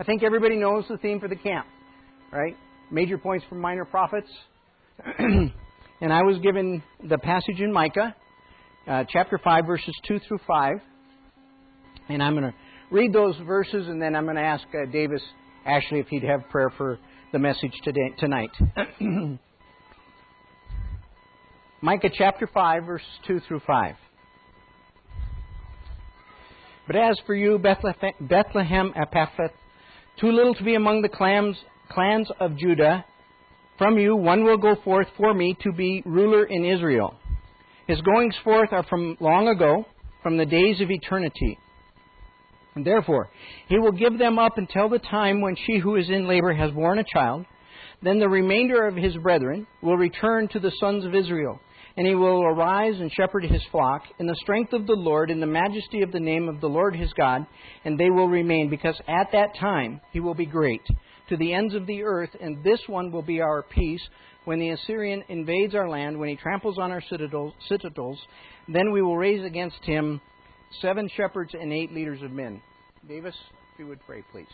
I think everybody knows the theme for the camp, right? Major points from minor prophets. And I was given the passage in Micah, chapter 5, verses 2 through 5. And I'm going to read those verses, and then I'm going to ask Davis Ashley if he'd have prayer for the message tonight. Micah chapter 5, verses 2 through 5. But as for you, Bethlehem Ephrathah, too little to be among the clans of Judah, from you one will go forth for me to be ruler in Israel. His goings forth are from long ago, from the days of eternity. And therefore, he will give them up until the time when she who is in labor has borne a child. Then the remainder of his brethren will return to the sons of Israel, and he will arise and shepherd his flock in the strength of the Lord, in the majesty of the name of the Lord his God, and they will remain, because at that time he will be great to the ends of the earth, and this one will be our peace. When the Assyrian invades our land, when he tramples on our citadels, then we will raise against him 7 shepherds and 8 leaders of men. Davis, if you would pray, please.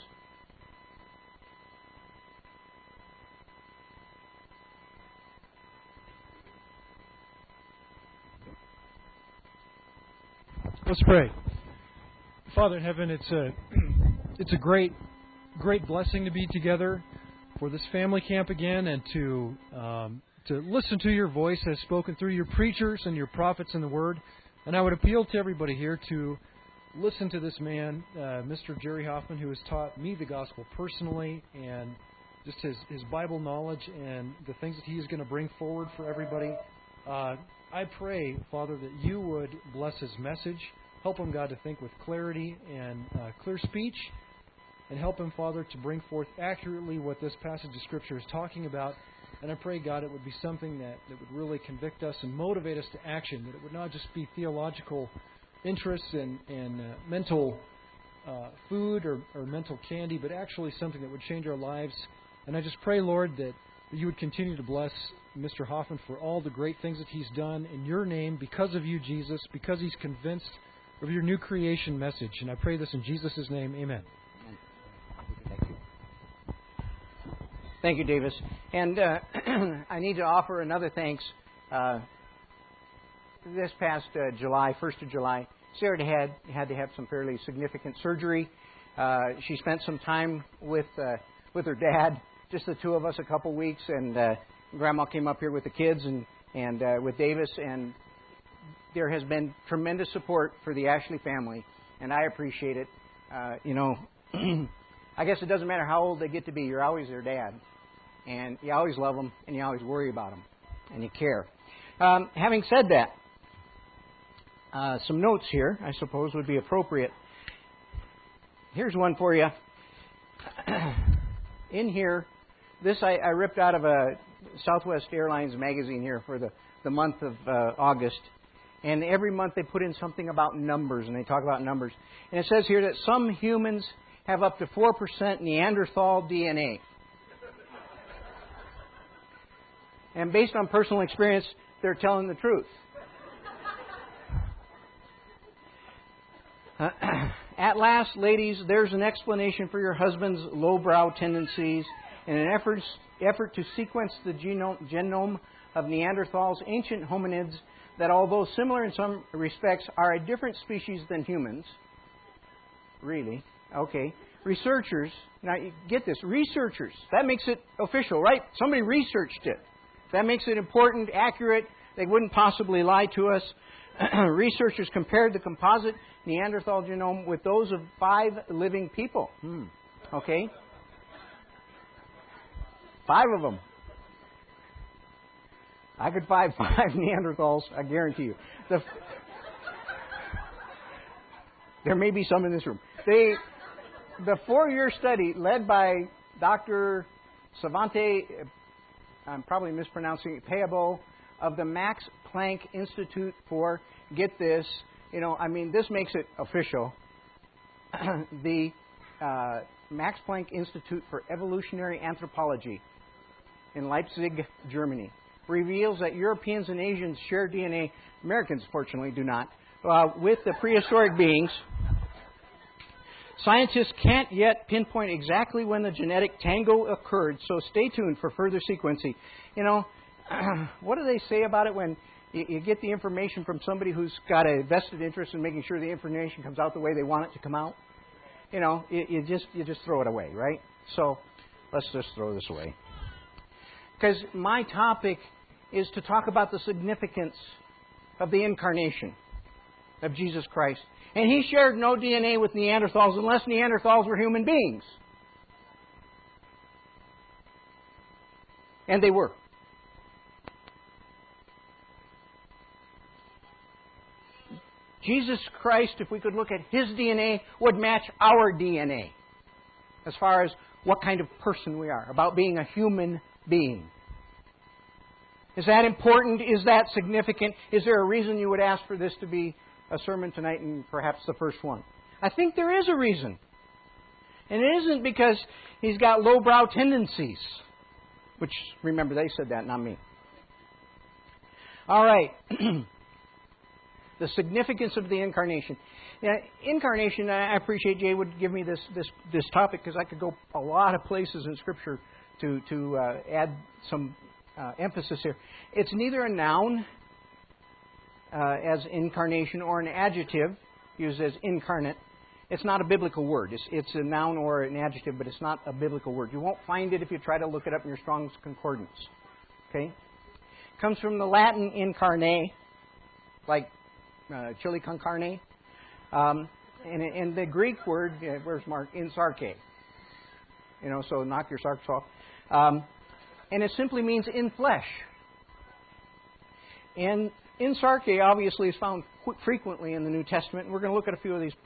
Let's pray. Father in heaven, it's a great blessing to be together for this family camp again, and to listen to your voice as spoken through your preachers and your prophets in the Word. And I would appeal to everybody here to listen to this man, Mr. Jerry Hoffman, who has taught me the gospel personally, and just his Bible knowledge and the things that he is going to bring forward for everybody. I pray, Father, that you would bless his message. Help him, God, to think with clarity and clear speech, and help him, Father, to bring forth accurately what this passage of Scripture is talking about. And I pray, God, it would be something that would really convict us and motivate us to action, that it would not just be theological interests and mental food or mental candy, but actually something that would change our lives. And I just pray, Lord, that you would continue to bless Mr. Hoffman for all the great things that he's done in your name, because of you, Jesus, because he's convinced of your new creation message. And I pray this in Jesus' name. Amen. Thank you, Davis. And I need to offer another thanks. This past July, 1st of July, Sarah had to have some fairly significant surgery. She spent some time with her dad, just the two of us, a couple weeks, and Grandma came up here with the kids and with Davis, and there has been tremendous support for the Ashley family, and I appreciate it. I guess it doesn't matter how old they get to be, you're always their dad. And you always love them, and you always worry about them, and you care. Having said that, some notes here, I suppose, would be appropriate. Here's one for you. In here, this I ripped out of a Southwest Airlines magazine here for the month of August. And every month they put in something about numbers, and they talk about numbers. And it says here that some humans have up to 4% Neanderthal DNA. And based on personal experience, they're telling the truth. At last, ladies, there's an explanation for your husband's lowbrow tendencies. In an effort to sequence the genome of Neanderthals, ancient hominids that, although similar in some respects, are a different species than humans. Really? Okay. Researchers, now you get this, researchers, that makes it official, right? Somebody researched it. That makes it important, accurate. They wouldn't possibly lie to us. Researchers compared the composite Neanderthal genome with those of 5 living people. Okay? 5 of them. I could find 5 Neanderthals, I guarantee you. There may be some in this room. The 4-year study led by Dr. Savante, I'm probably mispronouncing it, Payabo, of the Max Planck Institute for, get this, this makes it official. The Max Planck Institute for Evolutionary Anthropology in Leipzig, Germany, reveals that Europeans and Asians share DNA, Americans fortunately do not, with the prehistoric beings. Scientists can't yet pinpoint exactly when the genetic tango occurred, so stay tuned for further sequencing. You know, what do they say about it when you get the information from somebody who's got a vested interest in making sure the information comes out the way they want it to come out? You know, you just throw it away, right? So let's just throw this away. Because my topic is to talk about the significance of the incarnation of Jesus Christ. And He shared no DNA with Neanderthals unless Neanderthals were human beings. And they were. Jesus Christ, if we could look at His DNA, would match our DNA as far as what kind of person we are, about being a human being. Is that important? Is that significant? Is there a reason you would ask for this to be a sermon tonight and perhaps the first one? I think there is a reason. And it isn't because He's got lowbrow tendencies. Which, remember, they said that, not me. All right. The significance of the incarnation. Now, incarnation, I appreciate Jay would give me this topic because I could go a lot of places in Scripture to add some emphasis here. It's neither a noun as incarnation or an adjective used as incarnate. It's not a biblical word. It's a noun or an adjective, but it's not a biblical word. You won't find it if you try to look it up in your Strong's Concordance. Okay? It comes from the Latin incarne, like chili con carne. And the Greek word, where's Mark? In sarke. You know, so knock your sarks off. And it simply means in flesh. And in sarke obviously is found frequently in the New Testament. And we're going to look at a few of these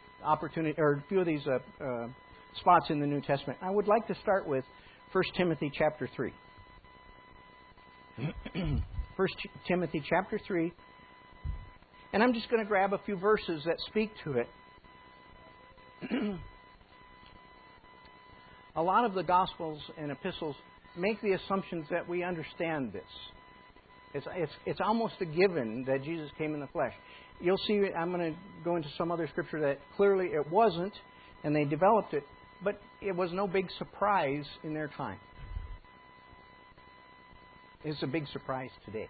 spots in the New Testament. I would like to start with 1 Timothy chapter 3. 1 Timothy chapter 3. And I'm just going to grab a few verses that speak to it. A lot of the Gospels and epistles make the assumptions that we understand this. It's almost a given that Jesus came in the flesh. You'll see, I'm going to go into some other scripture that clearly it wasn't, and they developed it, but it was no big surprise in their time. It's a big surprise today.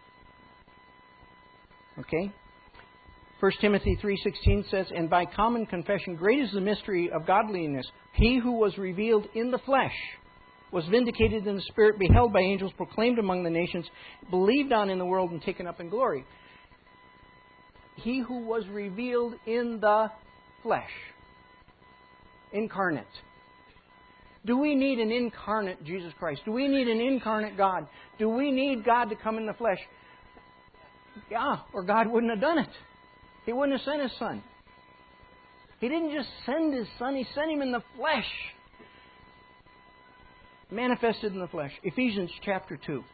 Okay? 1 Timothy 3:16 says, "And by common confession, great is the mystery of godliness. He who was revealed in the flesh was vindicated in the Spirit, beheld by angels, proclaimed among the nations, believed on in the world, and taken up in glory." He who was revealed in the flesh. Incarnate. Do we need an incarnate Jesus Christ? Do we need an incarnate God? Do we need God to come in the flesh? Yeah, or God wouldn't have done it. He wouldn't have sent His Son. He didn't just send His Son, He sent Him in the flesh. Manifested in the flesh. Ephesians chapter 2.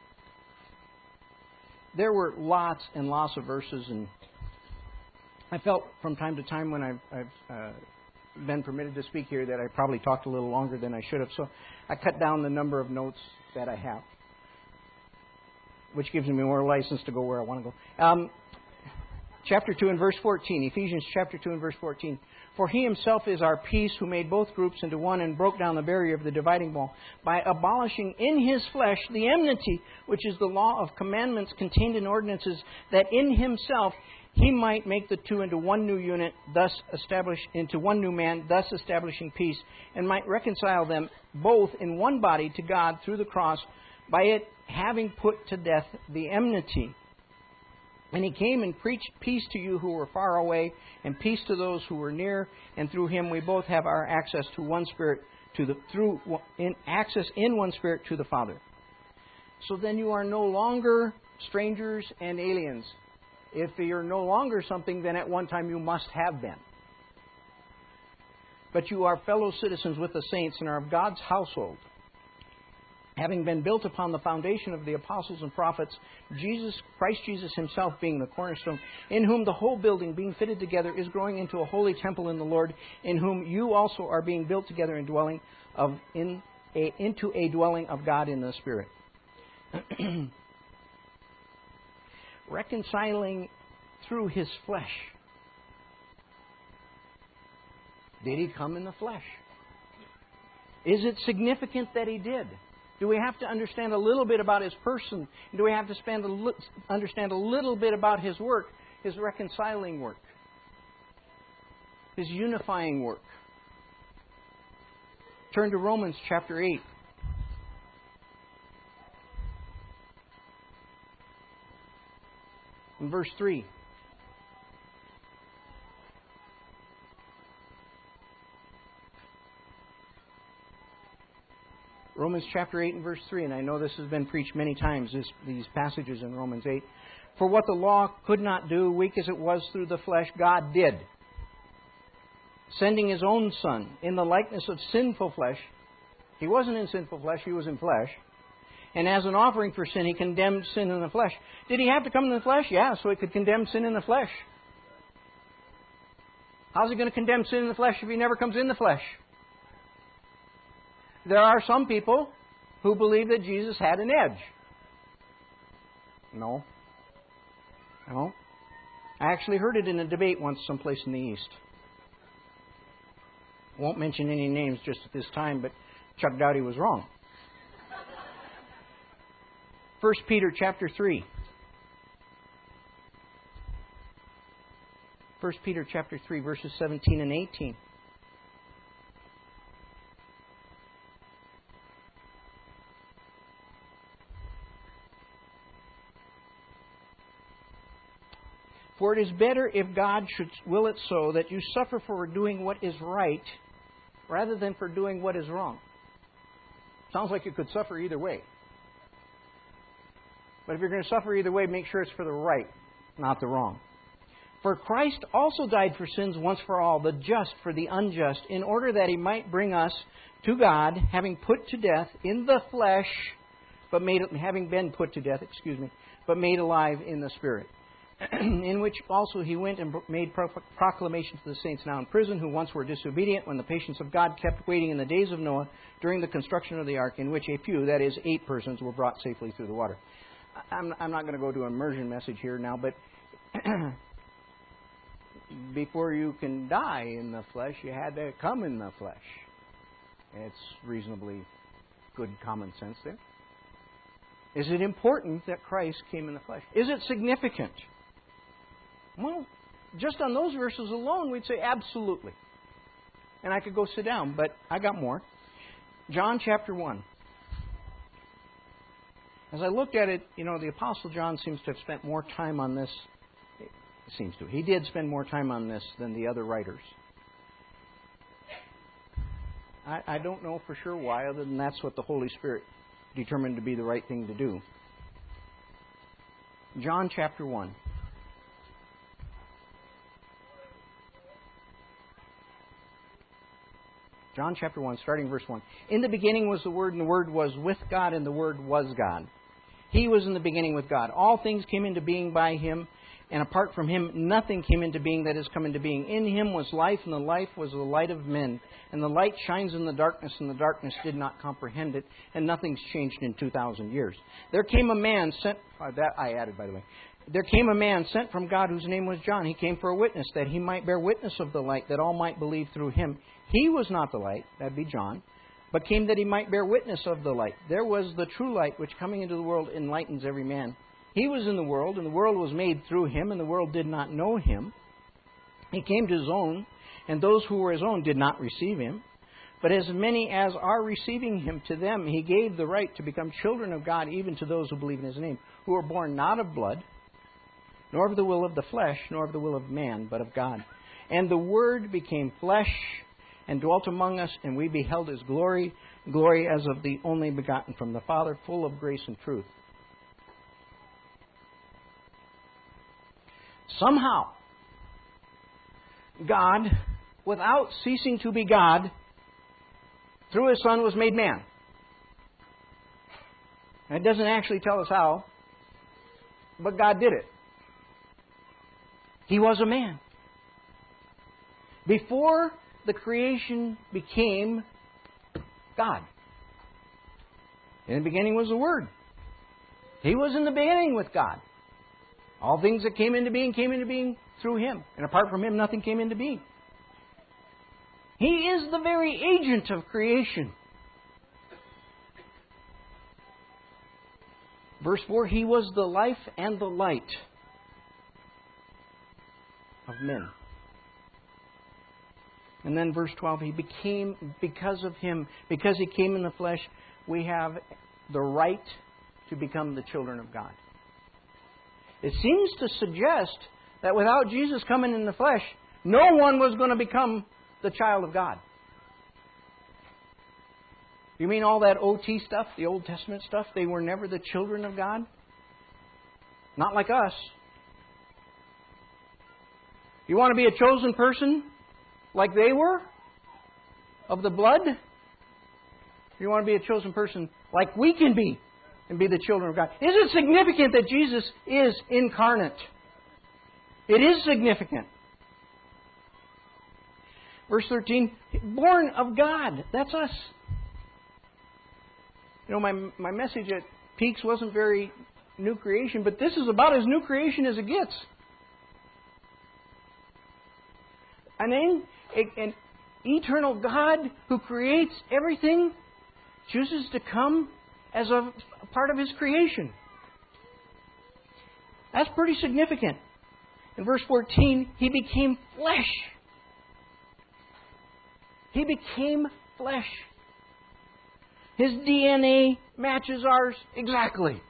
There were lots and lots of verses, and I felt from time to time when I've been permitted to speak here that I probably talked a little longer than I should have, so I cut down the number of notes that I have, which gives me more license to go where I want to go. Chapter 2 and verse 14. Ephesians chapter 2 and verse 14. "For He Himself is our peace, who made both groups into one and broke down the barrier of the dividing wall, by abolishing in His flesh the enmity, which is the law of commandments contained in ordinances, that in Himself He might make the two into one new unit, thus establish into one new man, thus establishing peace, and might reconcile them both in one body to God through the cross, by it having put to death the enmity. And He came and preached peace to you who were far away, and peace to those who were near. And through Him we both have our access to one Spirit, access in one Spirit to the Father." So then you are no longer strangers and aliens. If you're no longer something, then at one time you must have been. But you are fellow citizens with the saints and are of God's household, having been built upon the foundation of the apostles and prophets, Christ Jesus Himself being the cornerstone, in whom the whole building, being fitted together, is growing into a holy temple in the Lord, in whom you also are being built together into a dwelling of God in the Spirit. Reconciling through His flesh. Did He come in the flesh? Is it significant that He did? Do we have to understand a little bit about His person? Do we have to understand a little bit about His work, His reconciling work, His unifying work? Turn to Romans chapter 8. In verse 3. Romans chapter 8 and verse 3, and I know this has been preached many times, these passages in Romans 8. For what the law could not do, weak as it was through the flesh, God did, sending His own Son in the likeness of sinful flesh. He wasn't in sinful flesh, He was in flesh. And as an offering for sin, He condemned sin in the flesh. Did He have to come in the flesh? Yeah, so He could condemn sin in the flesh. How's He going to condemn sin in the flesh if He never comes in the flesh? There are some people who believe that Jesus had an edge. No. I actually heard it in a debate once someplace in the East. Won't mention any names just at this time, but Chuck Dowdy was wrong. 1 Peter chapter 3. 1 Peter chapter 3, verses 17 and 18. For it is better if God should will it so that you suffer for doing what is right rather than for doing what is wrong. Sounds like you could suffer either way. But if you're going to suffer either way, make sure it's for the right, not the wrong. For Christ also died for sins once for all, the just for the unjust, in order that He might bring us to God, having put to death in the flesh, having been put to death, but made alive in the Spirit. In which also He went and made proclamation to the saints now in prison, who once were disobedient, when the patience of God kept waiting in the days of Noah during the construction of the ark, in which a few, that is 8 persons, were brought safely through the water. I'm not going to go to an immersion message here now, but before you can die in the flesh, you had to come in the flesh. It's reasonably good common sense there. Is it important that Christ came in the flesh? Is it significant? Well, just on those verses alone, we'd say absolutely. And I could go sit down, but I got more. John chapter 1. As I looked at it, the Apostle John seems to have spent more time on this. He did spend more time on this than the other writers. I don't know for sure why, other than that's what the Holy Spirit determined to be the right thing to do. John chapter 1. John chapter 1, starting verse 1. In the beginning was the Word, and the Word was with God, and the Word was God. He was in the beginning with God. All things came into being by Him, and apart from Him, nothing came into being that has come into being. In Him was life, and the life was the light of men. And the light shines in the darkness, and the darkness did not comprehend it, and nothing's changed in 2,000 years. There came a man sent... that I added, by the way. There came a man sent from God whose name was John. He came for a witness, that he might bear witness of the light, that all might believe through him. He was not the light, that'd be John, but came that he might bear witness of the light. There was the true light, which coming into the world enlightens every man. He was in the world, and the world was made through Him, and the world did not know Him. He came to His own, and those who were His own did not receive Him. But as many as are receiving Him, to them He gave the right to become children of God, even to those who believe in His name, who are born not of blood, nor of the will of the flesh, nor of the will of man, but of God. And the Word became flesh and dwelt among us, and we beheld His glory, glory as of the only begotten from the Father, full of grace and truth. Somehow, God, without ceasing to be God, through His Son was made man. And it doesn't actually tell us how, but God did it. He was a man. Before the creation became God. In the beginning was the Word. He was in the beginning with God. All things that came into being through Him. And apart from Him, nothing came into being. He is the very agent of creation. Verse 4, He was the life and the light of men. And then verse 12, He became, because of Him, because He came in the flesh, we have the right to become the children of God. It seems to suggest that without Jesus coming in the flesh, no one was going to become the child of God. You mean all that OT stuff, the Old Testament stuff, they were never the children of God? Not like us. You want to be a chosen person like they were? Of the blood? You want to be a chosen person like we can be and be the children of God? Is it significant that Jesus is incarnate? It is significant. Verse 13, born of God. That's us. You know, my message at Peaks wasn't very new creation, but this is about as new creation as it gets. An eternal God who creates everything chooses to come as a part of His creation. That's pretty significant. In verse 14, He became flesh. He became flesh. His DNA matches ours exactly.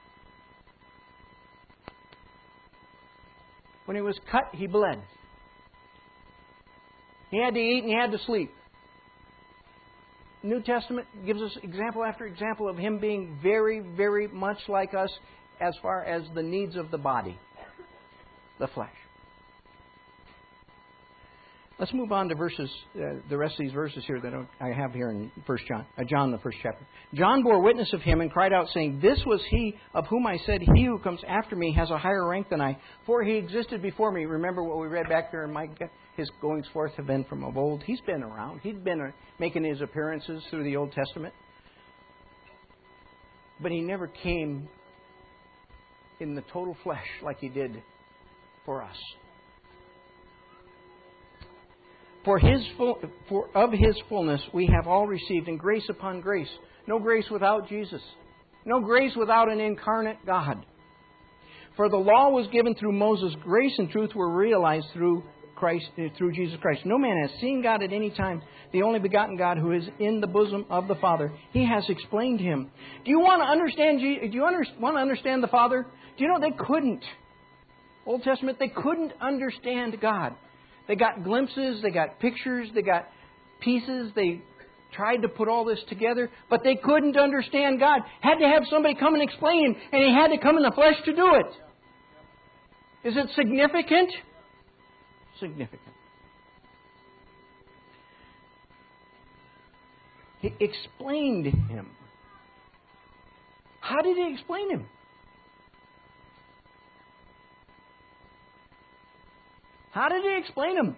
When He was cut, He bled. He had to eat and He had to sleep. New Testament gives us example after example of Him being very, very much like us as far as the needs of the body, the flesh. Let's move on to verses, the rest of these verses here that I have here in 1 John, the first chapter. John bore witness of Him and cried out, saying, This was He of whom I said, He who comes after me has a higher rank than I, for He existed before me. Remember what we read back there in Micah? His goings forth have been from of old. He's been around. He'd been making His appearances through the Old Testament. But He never came in the total flesh like He did for us. For of His fullness we have all received, and grace upon grace. No grace without Jesus. No grace without an incarnate God. For the law was given through Moses. Grace and truth were realized through Jesus Christ. No man has seen God at any time. The only begotten God who is in the bosom of the Father. He has explained Him. Do you want to understand Jesus? Do you want to understand the Father? Do you know they couldn't? Old Testament, they couldn't understand God. They got glimpses, they got pictures, they got pieces. They tried to put all this together, but they couldn't understand God. Had to have somebody come and explain, and He had to come in the flesh to do it. Is it significant? Significant. He explained Him. How did He explain Him? How did He explain Him?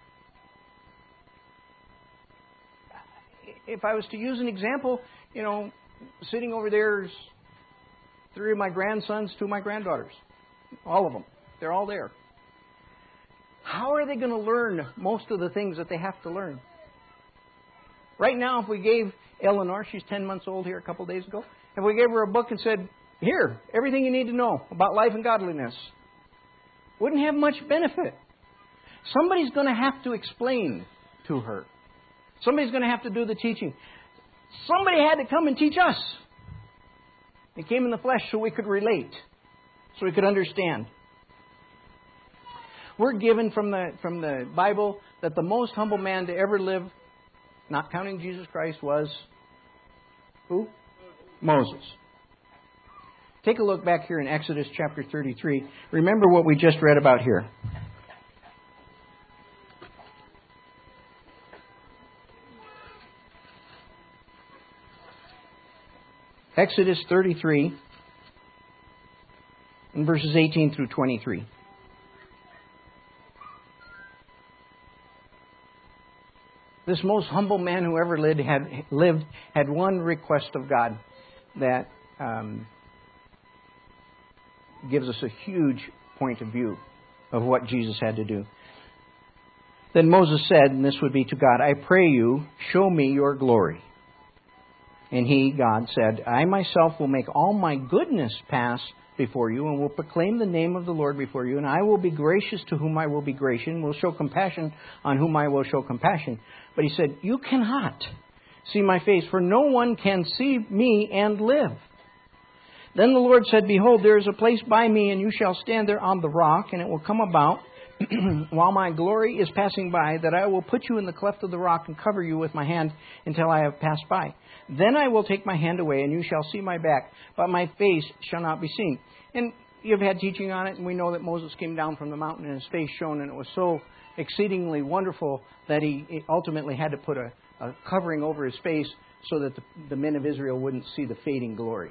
If I was to use an example, sitting over there is 3 of my grandsons, 2 of my granddaughters. All of them. They're all there. How are they going to learn most of the things that they have to learn? Right now, if we gave Eleanor, she's 10 months old here a couple of days ago, if we gave her a book and said, here, everything you need to know about life and godliness, wouldn't have much benefit. Somebody's going to have to explain to her. Somebody's going to have to do the teaching. Somebody had to come and teach us. He came in the flesh so we could relate, so we could understand. We're given from the Bible that the most humble man to ever live, not counting Jesus Christ, was who? Moses. Take a look back here in Exodus chapter 33. Remember what we just read about here. Exodus 33, in verses 18 through 23. This most humble man who ever lived had one request of God that gives us a huge point of view of what Jesus had to do. Then Moses said, and this would be to God, I pray you, show me your glory. And he, God, said, I myself will make all my goodness pass before you, and will proclaim the name of the Lord before you, and I will be gracious to whom I will be gracious, and will show compassion on whom I will show compassion. But he said, you cannot see my face, for no one can see me and live. Then the Lord said, behold, there is a place by me, and you shall stand there on the rock, and it will come about, while my glory is passing by, that I will put you in the cleft of the rock and cover you with my hand until I have passed by. Then I will take my hand away, and you shall see my back, but my face shall not be seen. And you've had teaching on it, and we know that Moses came down from the mountain and his face shone, and it was so exceedingly wonderful that he ultimately had to put a covering over his face so that the men of Israel wouldn't see the fading glory.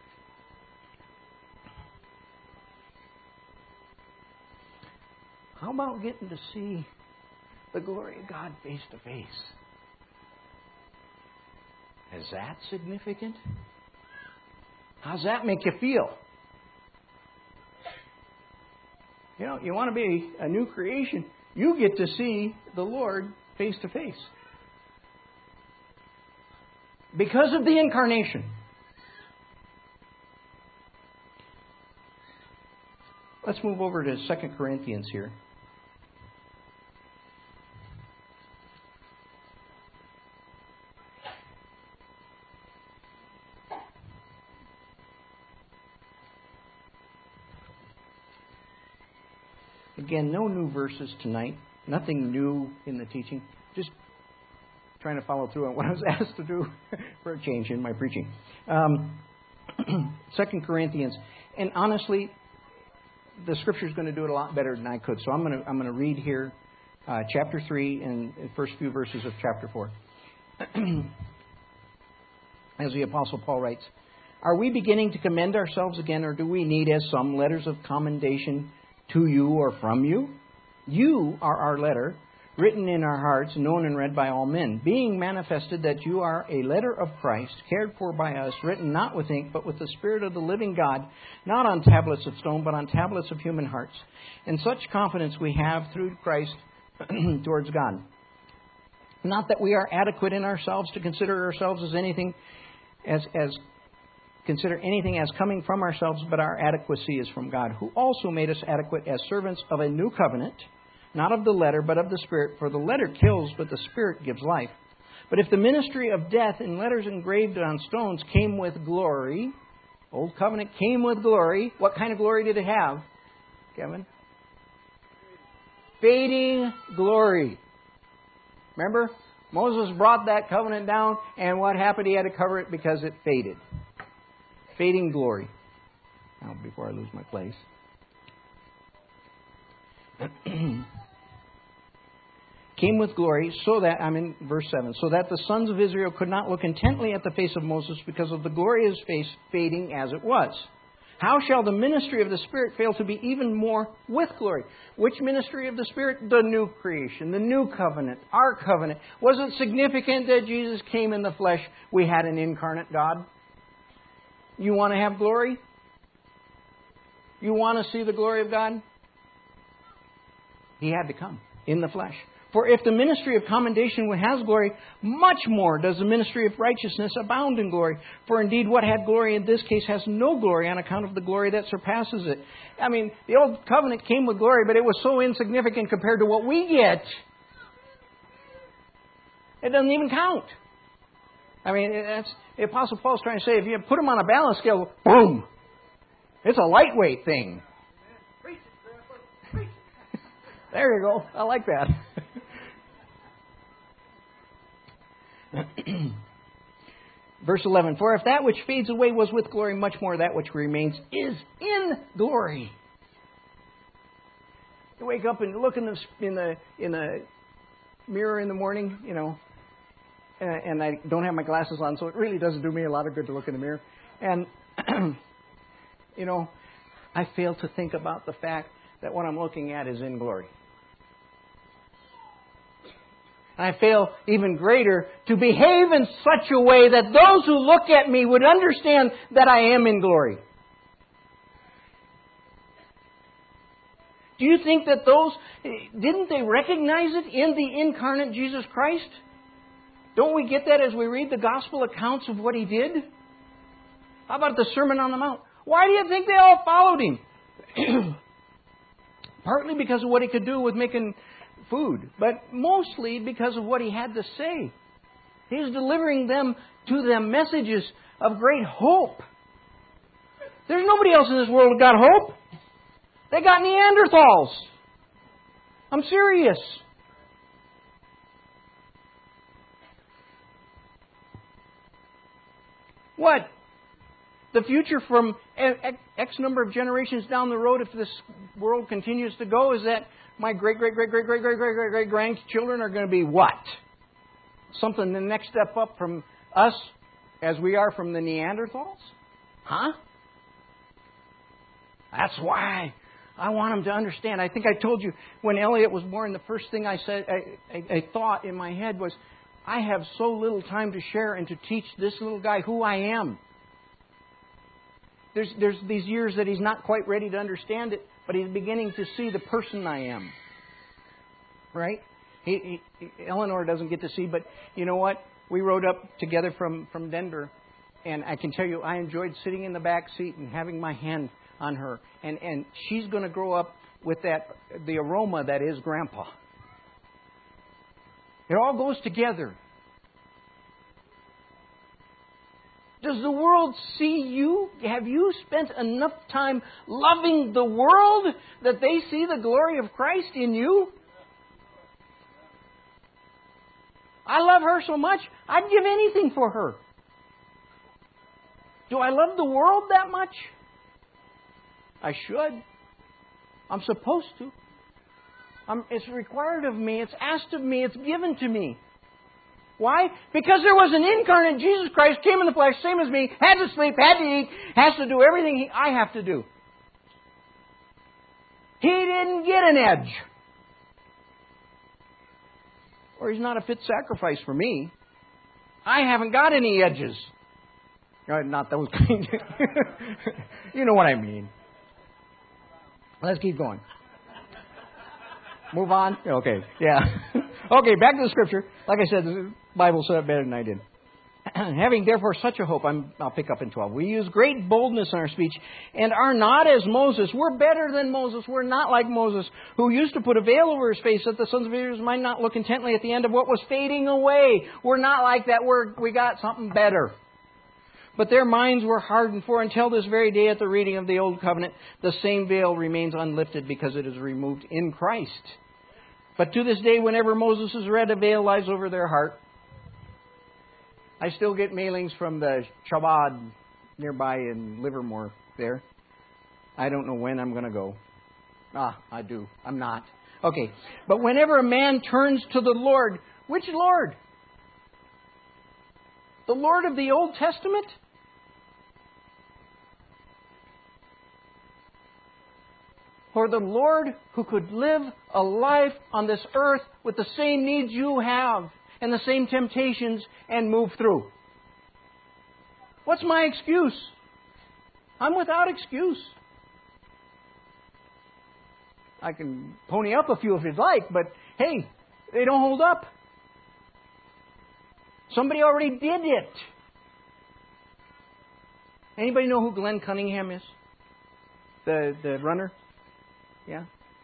How about getting to see the glory of God face to face? Is that significant? How's that make you feel? You know, you want to be a new creation, you get to see the Lord face to face. Because of the incarnation. Let's move over to 2 Corinthians here. Again, no new verses tonight. Nothing new in the teaching. Just trying to follow through on what I was asked to do for a change in my preaching. 2 Corinthians. And honestly, the Scripture is going to do it a lot better than I could. So I'm going to read here chapter 3 and the first few verses of chapter 4. As the Apostle Paul writes, are we beginning to commend ourselves again, or do we need, as some, letters of commendation to you or from you? You are our letter, written in our hearts, known and read by all men, being manifested that you are a letter of Christ, cared for by us, written not with ink, but with the Spirit of the living God, not on tablets of stone, but on tablets of human hearts. And such confidence we have through Christ towards God. Not that we are adequate in ourselves to consider ourselves as anything as coming from ourselves, but our adequacy is from God, who also made us adequate as servants of a new covenant, not of the letter, but of the Spirit. For the letter kills, but the Spirit gives life. But if the ministry of death in letters engraved on stones came with glory, Old Covenant came with glory, what kind of glory did it have, Kevin? Fading glory. Remember? Moses brought that covenant down, and what happened? He had to cover it because it faded. Fading glory. Now, before I lose my place. Came with glory, so that, I'm in verse 7, so that the sons of Israel could not look intently at the face of Moses because of the glory of his face fading as it was. How shall the ministry of the Spirit fail to be even more with glory? Which ministry of the Spirit? The new creation, the new covenant, our covenant. Was it significant that Jesus came in the flesh? We had an incarnate God. You want to have glory? You want to see the glory of God? He had to come in the flesh. For if the ministry of commendation has glory, much more does the ministry of righteousness abound in glory. For indeed, what had glory in this case has no glory on account of the glory that surpasses it. I mean, the old covenant came with glory, but it was so insignificant compared to what we get. It doesn't even count. I mean, that's the Apostle Paul's trying to say, if you put them on a balance scale, boom! It's a lightweight thing. There you go. I like that. Verse 11, for if that which fades away was with glory, much more that which remains is in glory. You wake up and look in the mirror in the morning, you know, and I don't have my glasses on, so it really doesn't do me a lot of good to look in the mirror. And, you know, I fail to think about the fact that what I'm looking at is in glory. I fail even greater to behave in such a way that those who look at me would understand that I am in glory. Do you think that those, didn't they recognize it in the incarnate Jesus Christ? Don't we get that as we read the gospel accounts of what He did? How about the Sermon on the Mount? Why do you think they all followed Him? Partly because of what He could do with making food, but mostly because of what He had to say. He was delivering to them messages of great hope. There's nobody else in this world who got hope. They got Neanderthals. I'm serious. What? The future from X number of generations down the road, if this world continues to go, is that my great grandchildren are going to be what? Something the next step up from us as we are from the Neanderthals? Huh? That's why I want them to understand. I think I told you when Elliot was born, the first thing I said, I thought in my head was, I have so little time to share and to teach this little guy who I am. There's these years that he's not quite ready to understand it, but he's beginning to see the person I am. Right? Eleanor doesn't get to see, but you know what? We rode up together from Denver, and I can tell you I enjoyed sitting in the back seat and having my hand on her. And she's going to grow up with the aroma that is Grandpa. It all goes together. Does the world see you? Have you spent enough time loving the world that they see the glory of Christ in you? I love her so much, I'd give anything for her. Do I love the world that much? I should. I'm supposed to. It's required of me. It's asked of me. It's given to me. Why? Because there was an incarnate Jesus Christ, came in the flesh, same as me, had to sleep, had to eat, has to do everything I have to do. He didn't get an edge. Or He's not a fit sacrifice for me. I haven't got any edges. Not those kind. You know what I mean. Let's keep going. Move on? Okay, yeah. Okay, back to the Scripture. Like I said, the Bible said it better than I did. Having therefore such a hope, I'll pick up in 12. We use great boldness in our speech and are not as Moses. We're better than Moses. We're not like Moses, who used to put a veil over his face that the sons of Israel might not look intently at the end of what was fading away. We're not like that. We got something better. But their minds were hardened, for until this very day at the reading of the Old Covenant, the same veil remains unlifted because it is removed in Christ. But to this day, whenever Moses is read, a veil lies over their heart. I still get mailings from the Chabad nearby in Livermore there. I don't know when I'm going to go. I do. I'm not. Okay. But whenever a man turns to the Lord, which Lord? The Lord of the Old Testament? Or the Lord who could live a life on this earth with the same needs you have and the same temptations and move through? What's my excuse? I'm without excuse. I can pony up a few if you'd like, but hey, they don't hold up. Somebody already did it. Anybody know who Glenn Cunningham is? The runner? Yeah?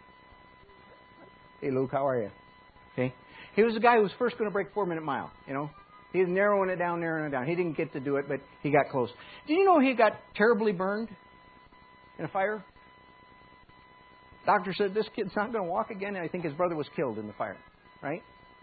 Hey, Luke, how are you? Okay. He was the guy who was first going to break 4-minute mile, you know. He was narrowing it down. He didn't get to do it, but he got close. Did you know he got terribly burned in a fire? Doctor said, this kid's not going to walk again, and I think his brother was killed in the fire, right?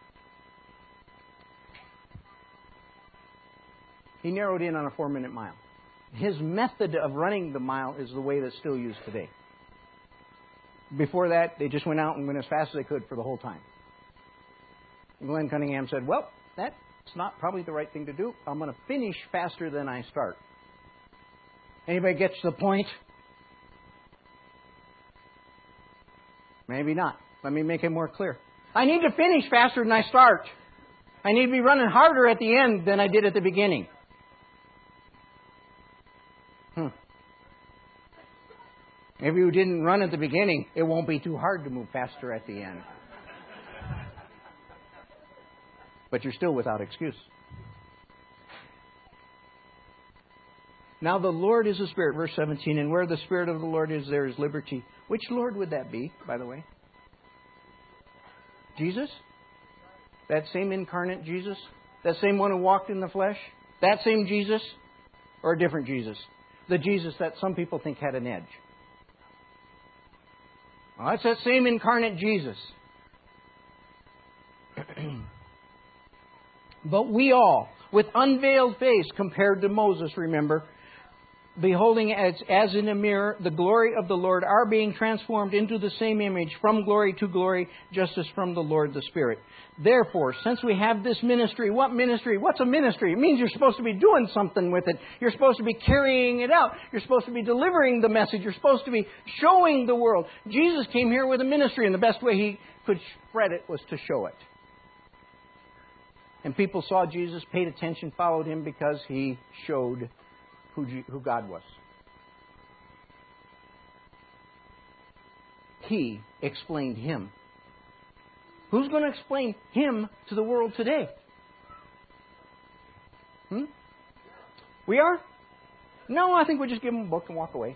He narrowed in on a 4-minute mile. His method of running the mile is the way that's still used today. Before that, they just went out and went as fast as they could for the whole time. Glenn Cunningham said, well, that's not probably the right thing to do. I'm going to finish faster than I start. Anybody gets the point? Maybe not. Let me make it more clear. I need to finish faster than I start. I need to be running harder at the end than I did at the beginning. If you didn't run at the beginning, it won't be too hard to move faster at the end. But you're still without excuse. Now the Lord is a Spirit, verse 17, and where the Spirit of the Lord is, there is liberty. Which Lord would that be, by the way? Jesus? That same incarnate Jesus? That same one who walked in the flesh? That same Jesus? Or a different Jesus? The Jesus that some people think had an edge. Well, that's that same incarnate Jesus. But we all, with unveiled face, compared to Moses, remember, beholding as in a mirror the glory of the Lord, are being transformed into the same image from glory to glory, just as from the Lord the Spirit. Therefore, since we have this ministry, what ministry? What's a ministry? It means you're supposed to be doing something with it. You're supposed to be carrying it out. You're supposed to be delivering the message. You're supposed to be showing the world. Jesus came here with a ministry, and the best way He could spread it was to show it. And people saw Jesus, paid attention, followed Him because He showed who God was. He explained Him. Who's going to explain Him to the world today? We are? No, I think we just give them a book and walk away.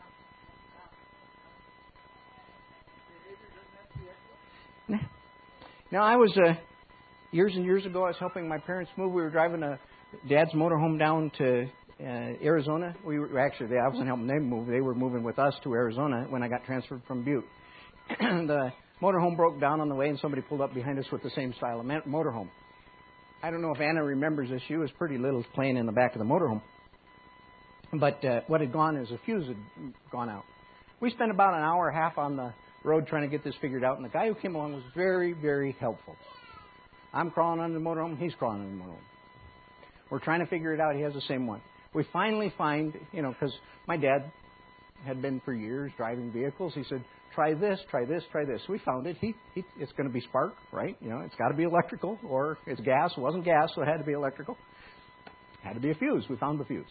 Now, I was, years and years ago, I was helping my parents move. We were driving Dad's motorhome down to Arizona. I wasn't helping them move. They were moving with us to Arizona when I got transferred from Butte. The motorhome broke down on the way, and somebody pulled up behind us with the same style of motorhome. I don't know if Anna remembers this. She was pretty little playing in the back of the motorhome. But what had gone is a fuse had gone out. We spent about an hour and a half on the road trying to get this figured out, and the guy who came along was very, very helpful. I'm crawling under the motorhome. He's crawling under the motorhome. We're trying to figure it out. He has the same one. We finally find, because my dad had been for years driving vehicles. He said, try this, try this, try this. We found it. It's going to be spark, right? It's got to be electrical, or it's gas. It wasn't gas, so it had to be electrical. It had to be a fuse. We found the fuse.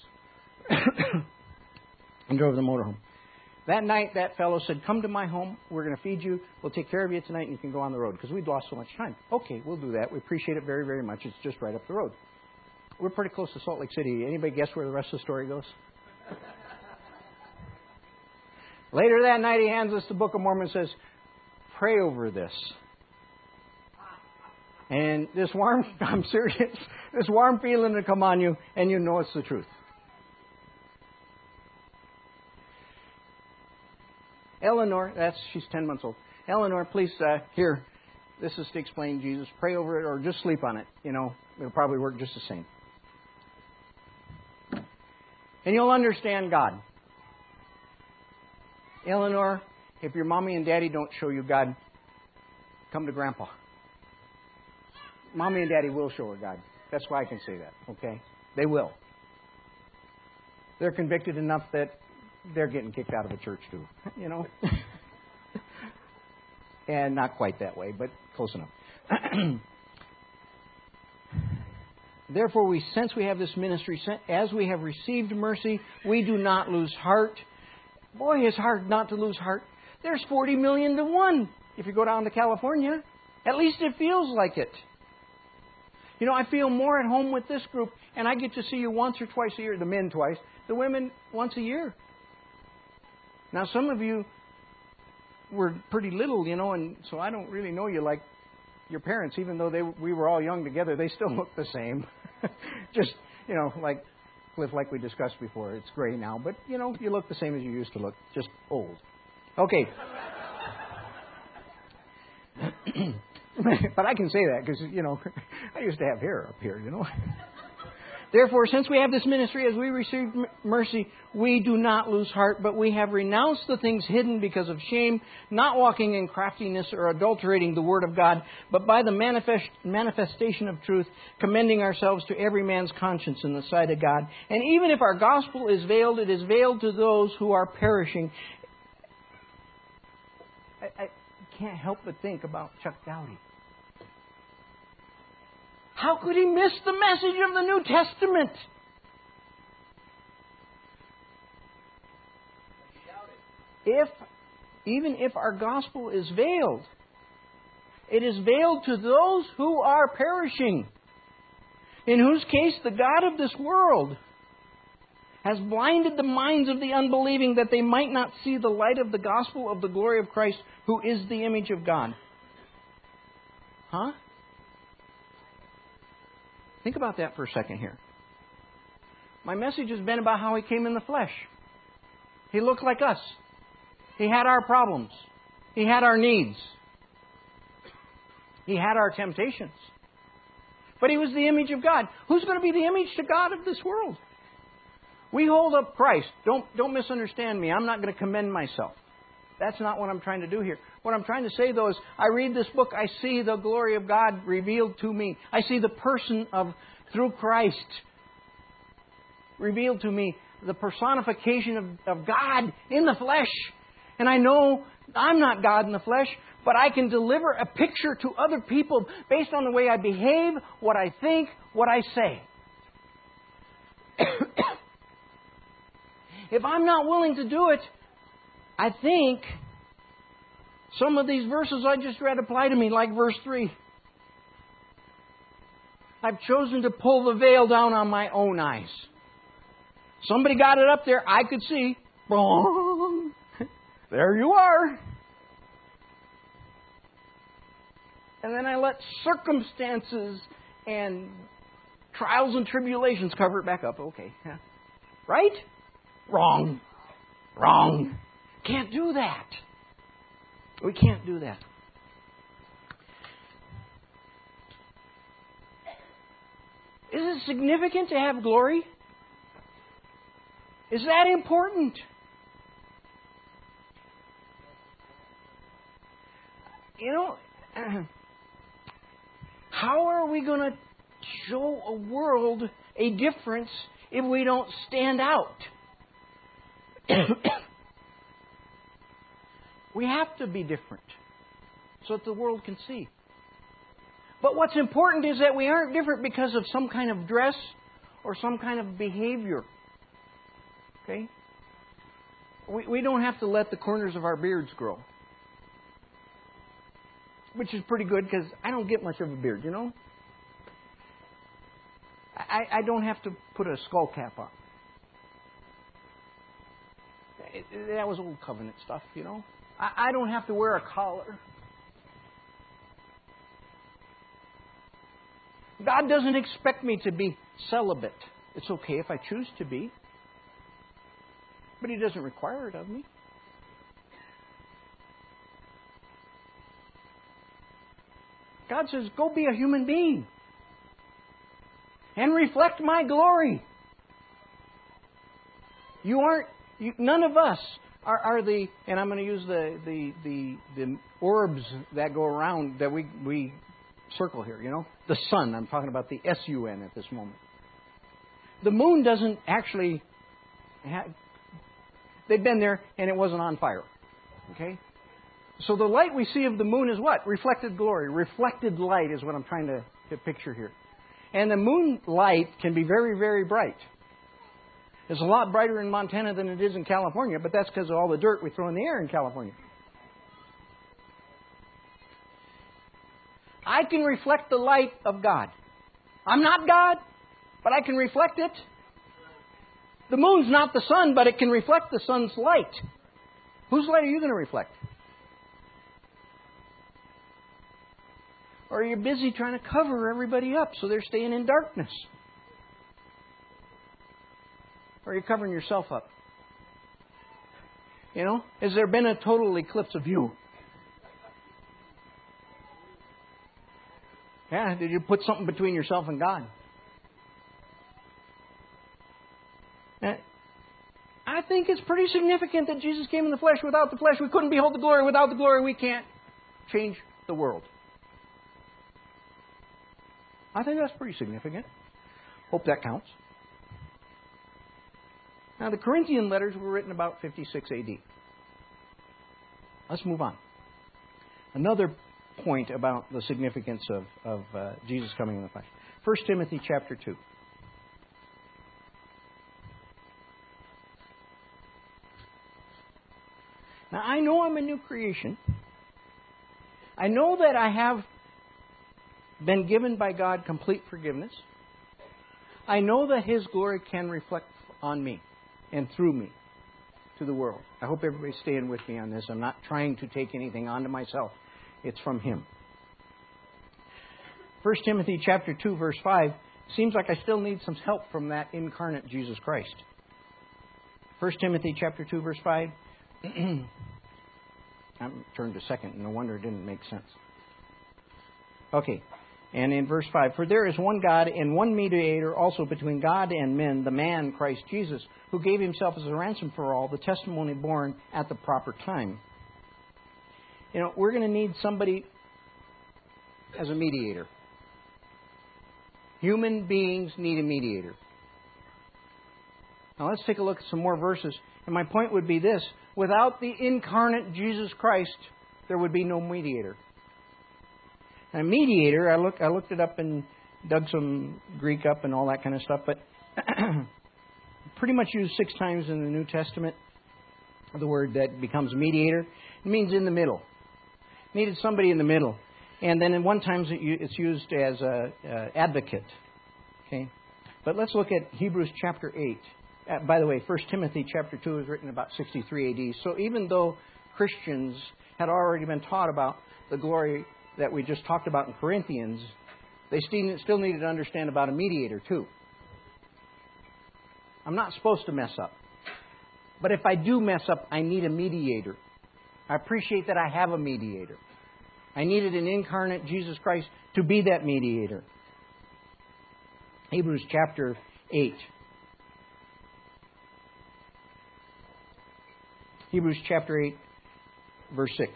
And drove the motorhome. That night, that fellow said, come to my home. We're going to feed you. We'll take care of you tonight, and you can go on the road, because we'd lost so much time. Okay, we'll do that. We appreciate it very, very much. It's just right up the road. We're pretty close to Salt Lake City. Anybody guess where the rest of the story goes? Later that night, he hands us the Book of Mormon and says, pray over this. And this warm, I'm serious, this warm feeling will come on you, and you know it's the truth. Eleanor, she's 10 months old. Eleanor, please, here, this is to explain Jesus. Pray over it or just sleep on it. It'll probably work just the same. And you'll understand God. Eleanor, if your mommy and daddy don't show you God, come to Grandpa. Mommy and daddy will show her God. That's why I can say that, okay? They will. They're convicted enough that they're getting kicked out of the church too, And not quite that way, but close enough. Therefore, since we have this ministry, as we have received mercy, we do not lose heart. Boy, it's hard not to lose heart. There's 40 million to 1 if you go down to California. At least it feels like it. I feel more at home with this group, and I get to see you once or twice a year, the men twice, the women once a year. Now, some of you were pretty little, and so I don't really know you like your parents. Even though we were all young together, they still look the same. Just, like Cliff, like we discussed before. It's gray now, but, you look the same as you used to look, just old. Okay. But I can say that because, I used to have hair up here, Therefore, since we have this ministry, as we receive mercy, we do not lose heart, but we have renounced the things hidden because of shame, not walking in craftiness or adulterating the word of God, but by the manifestation of truth, commending ourselves to every man's conscience in the sight of God. And even if our gospel is veiled, it is veiled to those who are perishing. I can't help but think about Chuck Dowdy. How could he miss the message of the New Testament? even if our gospel is veiled, it is veiled to those who are perishing, in whose case the God of this world has blinded the minds of the unbelieving that they might not see the light of the gospel of the glory of Christ, who is the image of God. Huh? Think about that for a second here. My message has been about how He came in the flesh. He looked like us. He had our problems. He had our needs. He had our temptations. But He was the image of God. Who's going to be the image to God of this world? We hold up Christ. Don't misunderstand me. I'm not going to commend myself. That's not what I'm trying to do here. What I'm trying to say, though, is I read this book, I see the glory of God revealed to me. I see the person through Christ revealed to me, the personification of God in the flesh. And I know I'm not God in the flesh, but I can deliver a picture to other people based on the way I behave, what I think, what I say. If I'm not willing to do it, I think some of these verses I just read apply to me, like verse 3. I've chosen to pull the veil down on my own eyes. Somebody got it up there, I could see. Wrong. There you are. And then I let circumstances and trials and tribulations cover it back up. Okay. Yeah. Right? Wrong. Wrong. Can't do that. We can't do that. Is it significant to have glory? Is that important? You know, how are we going to show a world a difference if we don't stand out? We have to be different so that the world can see. But what's important is that we aren't different because of some kind of dress or some kind of behavior. Okay? We don't have to let the corners of our beards grow. Which is pretty good because I don't get much of a beard, you know? I don't have to put a skull cap on. That was old covenant stuff, you know? I don't have to wear a collar. God doesn't expect me to be celibate. It's okay if I choose to be. But He doesn't require it of me. God says, go be a human being. And reflect my glory. None of us are the, and I'm going to use the orbs that go around that we circle here, you know? The sun, I'm talking about the sun at this moment. The moon doesn't actually they've been there and it wasn't on fire. Okay? So the light we see of the moon is what? Reflected glory. Reflected light is what I'm trying to picture here. And the moonlight can be very, very bright. It's a lot brighter in Montana than it is in California, but that's because of all the dirt we throw in the air in California. I can reflect the light of God. I'm not God, but I can reflect it. The moon's not the sun, but it can reflect the sun's light. Whose light are you going to reflect? Or are you busy trying to cover everybody up so they're staying in darkness? Or are you covering yourself up? You know, has there been a total eclipse of you? Yeah, did you put something between yourself and God? I think it's pretty significant that Jesus came in the flesh. Without the flesh, we couldn't behold the glory. Without the glory, we can't change the world. I think that's pretty significant. Hope that counts. Now, the Corinthian letters were written about 56 AD. Let's move on. Another point about the significance of Jesus coming in the flesh. 1 Timothy chapter 2. Now, I know I'm a new creation. I know that I have been given by God complete forgiveness. I know that His glory can reflect on me and through me to the world. I hope everybody's staying with me on this. I'm not trying to take anything onto myself. It's from Him. 1 Timothy chapter 2, verse 5 seems like I still need some help from that incarnate Jesus Christ. 1 Timothy chapter 2, verse 5. I'm turned to second. No wonder it didn't make sense. Okay. And in verse 5, for there is one God and one mediator also between God and men, the man Christ Jesus, who gave Himself as a ransom for all, the testimony born at the proper time. You know, we're going to need somebody as a mediator. Human beings need a mediator. Now let's take a look at some more verses. And my point would be this. Without the incarnate Jesus Christ, there would be no mediator. And a mediator, I looked it up and dug some Greek up and all that kind of stuff, but pretty much used 6 times in the New Testament, the word that becomes mediator. It means in the middle. Needed somebody in the middle. And then in one time it's used as a advocate. Okay? But let's look at Hebrews chapter 8. By the way, 1 Timothy chapter 2 was written about 63 AD. So even though Christians had already been taught about the glory that we just talked about in Corinthians, they still needed to understand about a mediator too. I'm not supposed to mess up. But if I do mess up, I need a mediator. I appreciate that I have a mediator. I needed an incarnate Jesus Christ to be that mediator. Hebrews chapter 8. Hebrews chapter 8, verse 6.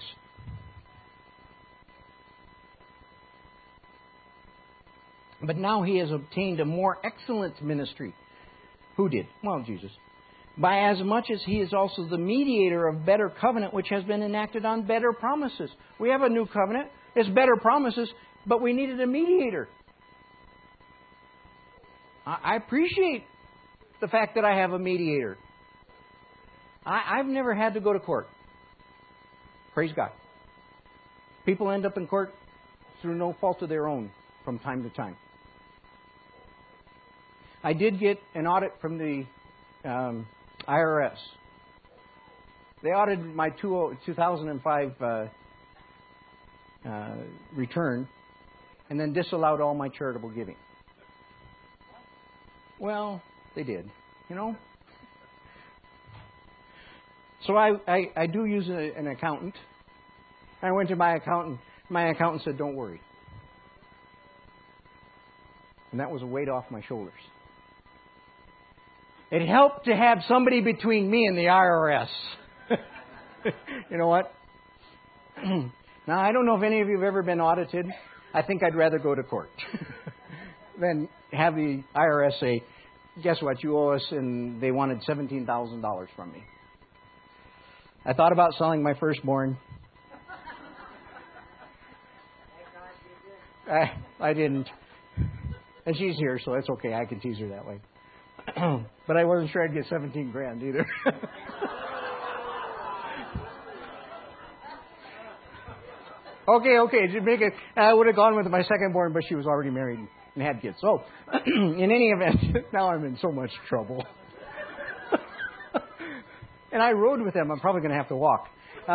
But now He has obtained a more excellent ministry. Who did? Well, Jesus. By as much as He is also the mediator of better covenant, which has been enacted on better promises. We have a new covenant. It's better promises, but we needed a mediator. I appreciate the fact that I have a mediator. I've never had to go to court. Praise God. People end up in court through no fault of their own from time to time. I did get an audit from the IRS. They audited my 2005 return and then disallowed all my charitable giving. Well, they did, you know. So I do use an accountant. I went to my accountant. My accountant said, don't worry. And that was a weight off my shoulders. It helped to have somebody between me and the IRS. You know what? Now, I don't know if any of you have ever been audited. I think I'd rather go to court than have the IRS say, guess what, you owe us, and they wanted $17,000 from me. I thought about selling my firstborn. I didn't. And she's here, so it's okay. I can tease her that way. But I wasn't sure I'd get $17,000 either. Okay. Just make it. I would have gone with my secondborn, but she was already married and had kids. So, in any event, now I'm in so much trouble. And I rode with them. I'm probably going to have to walk.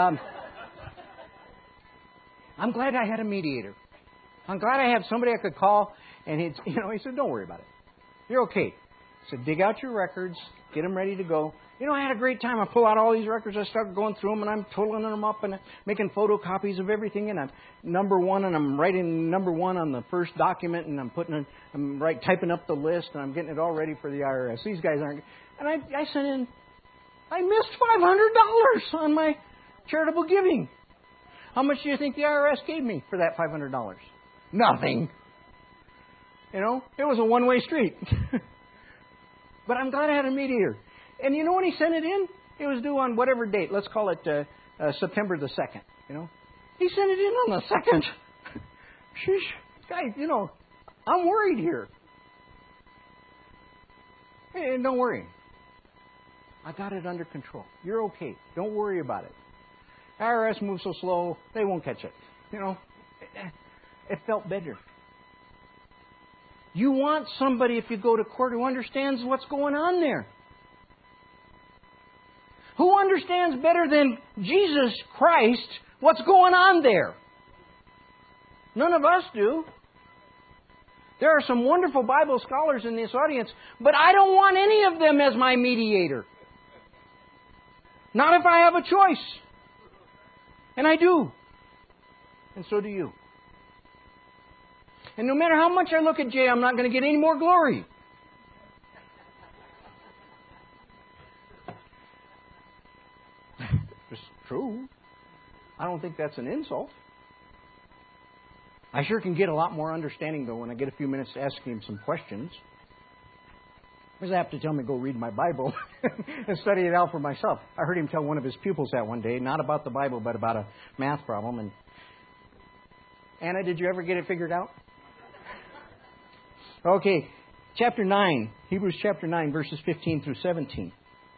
I'm glad I had a mediator. I'm glad I have somebody I could call, and he said, don't worry about it. You're okay. He said, dig out your records, get them ready to go. I had a great time. I pull out all these records. I started going through them, and I'm totaling them up and making photocopies of everything. And I'm number one, and I'm writing number one on the first document, and I'm typing up the list, and I'm getting it all ready for the IRS. These guys aren't. And I sent in. I missed $500 on my charitable giving. How much do you think the IRS gave me for that $500? Nothing. It was a one-way street. But I'm glad I had a mediator. And you know when he sent it in? It was due on whatever date. Let's call it September the 2nd. He sent it in on the 2nd. Sheesh. Guys, I'm worried here. Hey, don't worry. I got it under control. You're okay. Don't worry about it. IRS moves so slow, they won't catch it. It felt better. You want somebody, if you go to court, who understands what's going on there. Who understands better than Jesus Christ what's going on there? None of us do. There are some wonderful Bible scholars in this audience, but I don't want any of them as my mediator. Not if I have a choice. And I do. And so do you. And no matter how much I look at Jay, I'm not going to get any more glory. It's true. I don't think that's an insult. I sure can get a lot more understanding, though, when I get a few minutes to ask him some questions. He doesn't have to tell me to go read my Bible and study it out for myself. I heard him tell one of his pupils that one day, not about the Bible, but about a math problem. And Anna, did you ever get it figured out? Okay, chapter 9, Hebrews chapter 9, verses 15 through 17.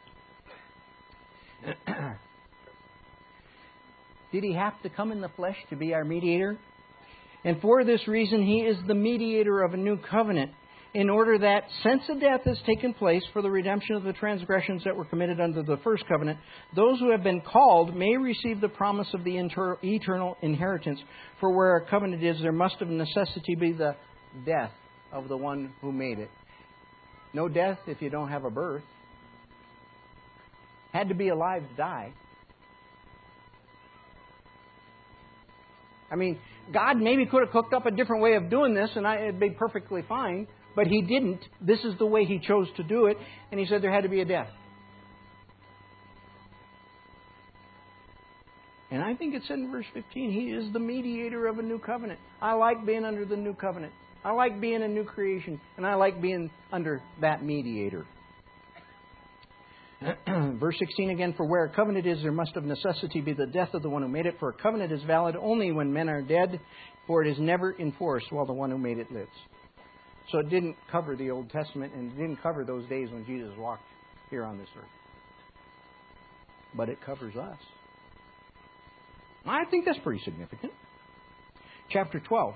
Did he have to come in the flesh to be our mediator? And for this reason, he is the mediator of a new covenant, in order that, since a death has taken place for the redemption of the transgressions that were committed under the first covenant, those who have been called may receive the promise of the eternal inheritance. For where a covenant is, there must of necessity be the death of the one who made it. No death if you don't have a birth. Had to be alive to die. I mean, God maybe could have cooked up a different way of doing this and it'd be perfectly fine, but He didn't. This is the way He chose to do it, and He said there had to be a death. And I think it said in verse 15, He is the mediator of a new covenant. I like being under the new covenant. I like being a new creation, and I like being under that mediator. Verse 16 again, for where a covenant is, there must of necessity be the death of the one who made it. For a covenant is valid only when men are dead, for it is never enforced while the one who made it lives. So it didn't cover the Old Testament, and it didn't cover those days when Jesus walked here on this earth. But it covers us. I think that's pretty significant. Chapter 12.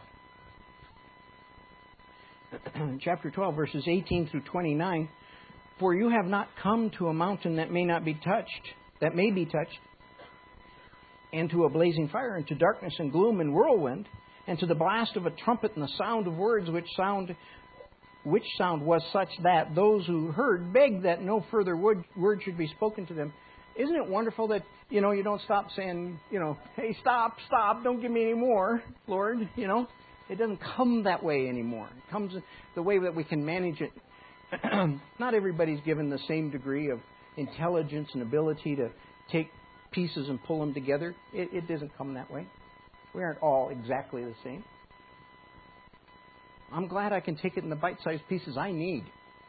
Chapter 12, verses 18 through 29. For you have not come to a mountain that may not be touched, that may be touched, and to a blazing fire, and to darkness and gloom and whirlwind, and to the blast of a trumpet and the sound of words, which sound was such that those who heard begged that no further word should be spoken to them. Isn't it wonderful that, you don't stop saying, hey, stop, don't give me any more, Lord, It doesn't come that way anymore. It comes the way that we can manage it. Not everybody's given the same degree of intelligence and ability to take pieces and pull them together. It doesn't come that way. We aren't all exactly the same. I'm glad I can take it in the bite-sized pieces I need.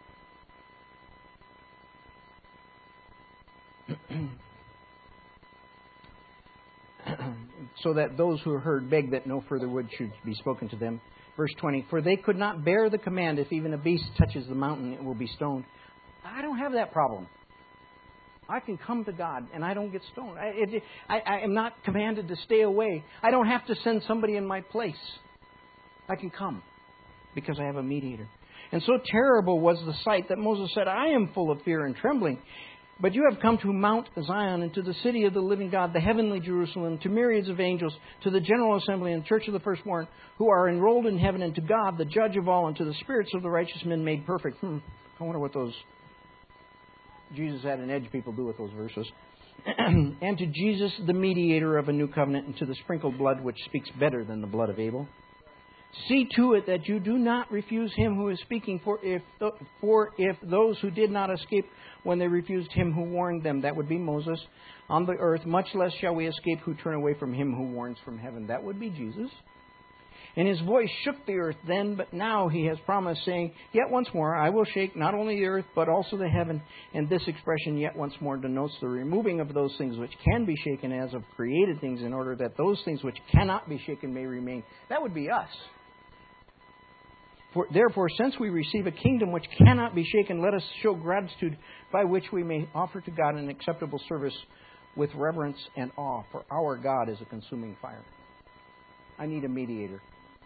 So that those who heard begged that no further word should be spoken to them. Verse 20, for they could not bear the command, if even a beast touches the mountain, it will be stoned. I don't have that problem. I can come to God and I don't get stoned. I am not commanded to stay away. I don't have to send somebody in my place. I can come because I have a mediator. And so terrible was the sight that Moses said, I am full of fear and trembling. But you have come to Mount Zion and to the city of the living God, the heavenly Jerusalem, to myriads of angels, to the general assembly and church of the firstborn, who are enrolled in heaven, and to God, the judge of all, and to the spirits of the righteous men made perfect. I wonder what those Jesus had an edge people do with those verses. And to Jesus, the mediator of a new covenant, and to the sprinkled blood, which speaks better than the blood of Abel. See to it that you do not refuse him who is speaking, for if those who did not escape when they refused him who warned them, that would be Moses, on the earth, much less shall we escape who turn away from him who warns from heaven. That would be Jesus. And his voice shook the earth then, but now he has promised, saying, yet once more I will shake not only the earth, but also the heaven. And this expression, yet once more, denotes the removing of those things which can be shaken as of created things, in order that those things which cannot be shaken may remain. That would be us. Therefore, since we receive a kingdom which cannot be shaken, let us show gratitude by which we may offer to God an acceptable service, with reverence and awe, for our God is a consuming fire. I need a mediator.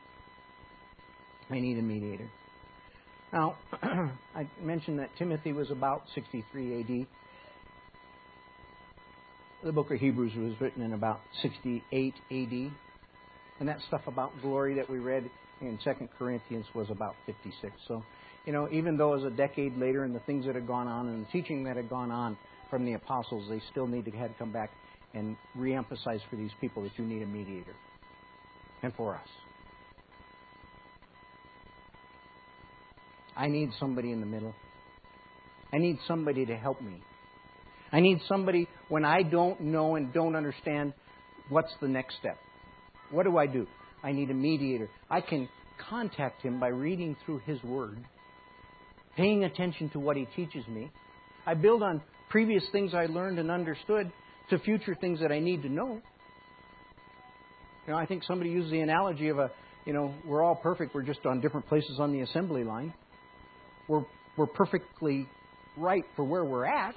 I need a mediator. Now, I mentioned that Timothy was about 63 A.D. The book of Hebrews was written in about 68 A.D. And that stuff about glory that we read in 2 Corinthians was about 56. So, even though it was a decade later and the things that had gone on and the teaching that had gone on from the apostles, they still need to come back and reemphasize for these people that you need a mediator. And for us. I need somebody in the middle. I need somebody to help me. I need somebody when I don't know and don't understand what's the next step. What do? I need a mediator. I can contact him by reading through his word, paying attention to what he teaches me. I build on previous things I learned and understood to future things that I need to know. I think somebody used the analogy of we're all perfect. We're just on different places on the assembly line. We're perfectly right for where we're at.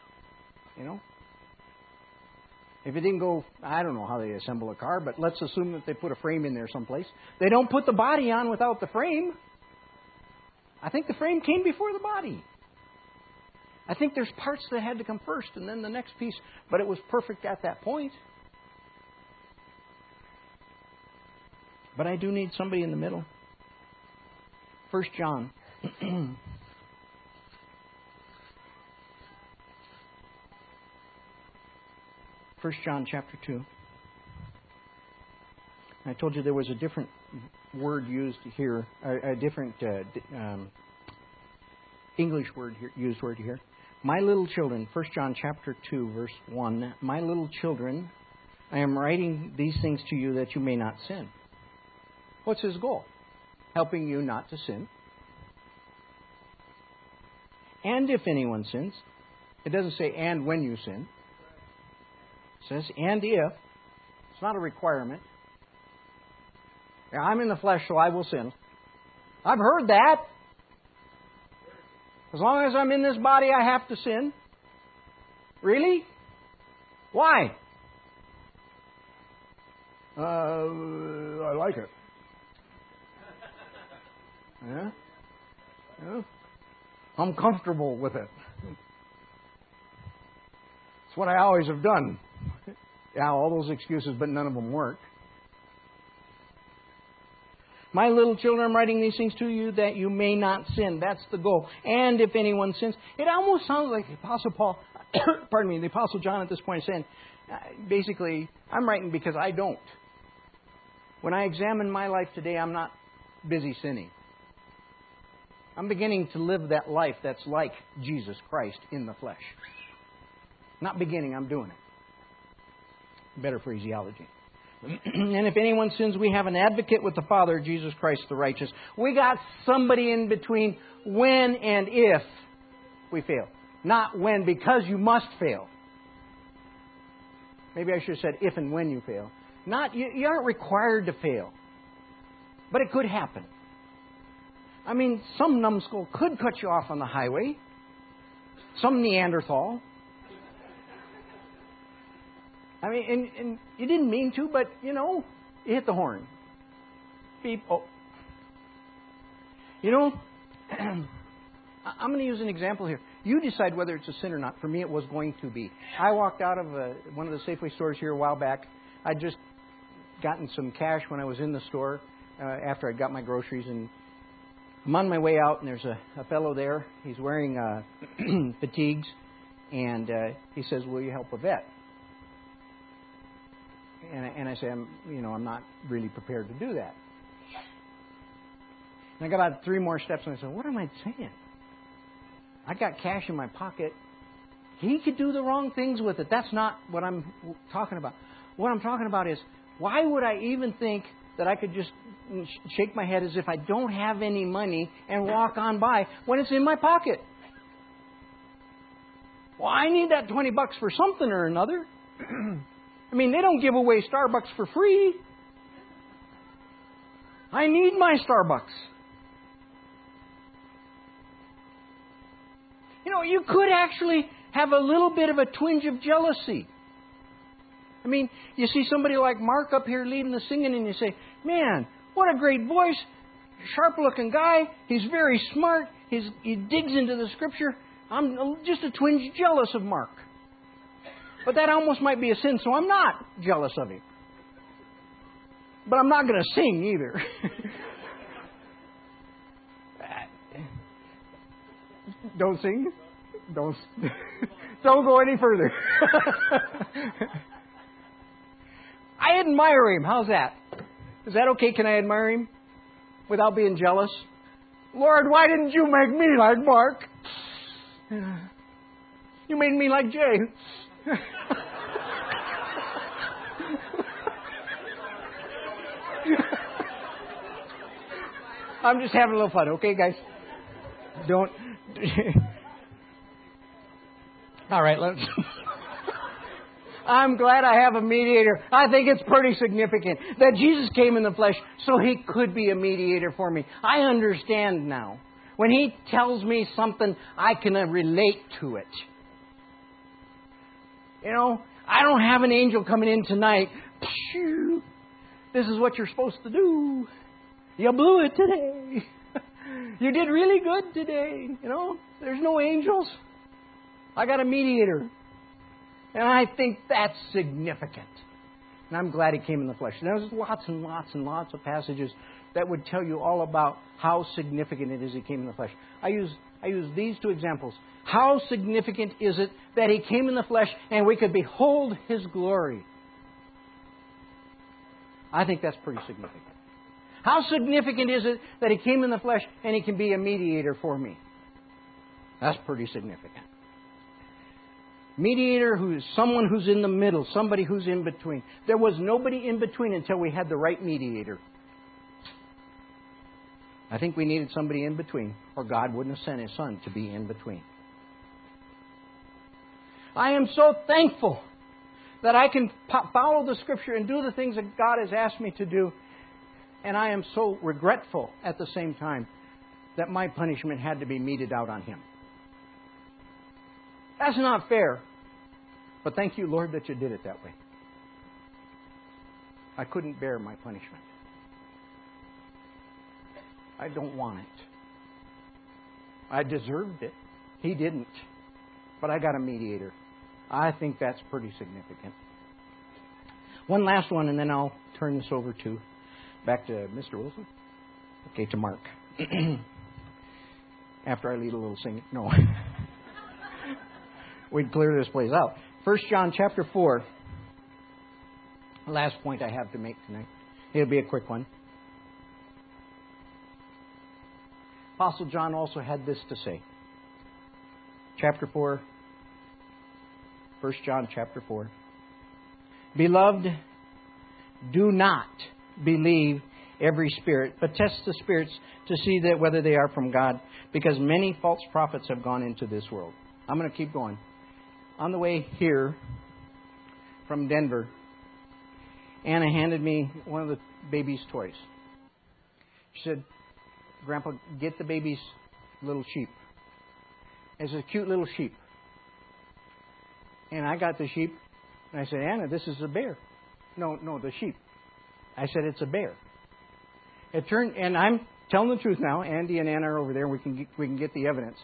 If it didn't go, I don't know how they assemble a car, but let's assume that they put a frame in there someplace. They don't put the body on without the frame. I think the frame came before the body. I think there's parts that had to come first and then the next piece, but it was perfect at that point. But I do need somebody in the middle. 1 John. 1 John chapter 2. I told you there was a different word used here, a different English word here, used word here. My little children, 1 John chapter 2, verse 1. My little children, I am writing these things to you that you may not sin. What's his goal? Helping you not to sin. And if anyone sins, it doesn't say and when you sin. It says and if. It's not a requirement. I'm in the flesh, so I will sin. I've heard that. As long as I'm in this body, I have to sin. Really? Why? I like it. Yeah? Yeah? I'm comfortable with it. It's what I always have done. Yeah, all those excuses, but none of them work. My little children, I'm writing these things to you that you may not sin. That's the goal. And if anyone sins, it almost sounds like the Apostle Paul, the Apostle John at this point is saying, basically, I'm writing because I don't. When I examine my life today, I'm not busy sinning. I'm beginning to live that life that's like Jesus Christ in the flesh. Not beginning, I'm doing it. Better phraseology. And if anyone sins, we have an advocate with the Father, Jesus Christ the righteous. We got somebody in between when and if we fail. Not when, because you must fail. Maybe I should have said if and when you fail. Not you aren't required to fail. But it could happen. I mean, some numbskull could cut you off on the highway. Some Neanderthal. I mean, and you didn't mean to, but, you hit the horn. Beep. Oh. I'm going to use an example here. You decide whether it's a sin or not. For me, it was going to be. I walked out of one of the Safeway stores here a while back. I'd just gotten some cash when I was in the store after I got my groceries. And I'm on my way out, and there's a fellow there. He's wearing fatigues. And he says, will you help a vet? And I say, I'm not really prepared to do that. And I got about 3 more steps, and I said, what am I saying? I got cash in my pocket. He could do the wrong things with it. That's not what I'm talking about. What I'm talking about is, why would I even think that I could just shake my head as if I don't have any money and walk on by when it's in my pocket? Well, I need that $20 for something or another. I mean, they don't give away Starbucks for free. I need my Starbucks. You could actually have a little bit of a twinge of jealousy. I mean, you see somebody like Mark up here leading the singing and you say, man, what a great voice. Sharp-looking guy. He's very smart. He digs into the Scripture. I'm just a twinge jealous of Mark. But that almost might be a sin, so I'm not jealous of him. But I'm not going to sing either. Don't sing. Don't go any further. I admire him. How's that? Is that okay? Can I admire him without being jealous? Lord, why didn't you make me like Mark? You made me like Jay. I'm just having a little fun, okay, guys? Don't. All right, let's. I'm glad I have a mediator. I think it's pretty significant that Jesus came in the flesh so He could be a mediator for me. I understand now. When He tells me something, I can relate to it. You know, I don't have an angel coming in tonight. Phew, this is what you're supposed to do. You blew it today. You did really good today. You know, there's no angels. I got a mediator. And I think that's significant. And I'm glad He came in the flesh. And there's lots and lots and lots of passages that would tell you all about how significant it is He came in the flesh. I use these two examples. How significant is it that He came in the flesh and we could behold His glory? I think that's pretty significant. How significant is it that He came in the flesh and He can be a mediator for me? That's pretty significant. Mediator who is someone who's in the middle, somebody who's in between. There was nobody in between until we had the right mediator. I think we needed somebody in between, or God wouldn't have sent His Son to be in between. I am so thankful that I can follow the Scripture and do the things that God has asked me to do. And I am so regretful at the same time that my punishment had to be meted out on Him. That's not fair. But thank you, Lord, that You did it that way. I couldn't bear my punishment. I don't want it. I deserved it. He didn't. But I got a mediator. I think that's pretty significant. One last one, and then I'll turn this over back to Mr. Wilson. Okay, to Mark. After I lead a little singing. No. We'd clear this place out. 1 John chapter 4. Last point I have to make tonight. It'll be a quick one. Apostle John also had this to say. Chapter 4. 1 John chapter 4. Beloved, do not believe every spirit, but test the spirits to see that whether they are from God, because many false prophets have gone into this world. I'm going to keep going. On the way here from Denver, Anna handed me one of the baby's toys. She said, Grandpa, get the baby's little sheep. It's a cute little sheep. And I got the sheep, and I said, Anna, this is a bear. No, the sheep. I said, it's a bear. It turned, and I'm telling the truth now. Andy and Anna are over there, and we can get the evidence.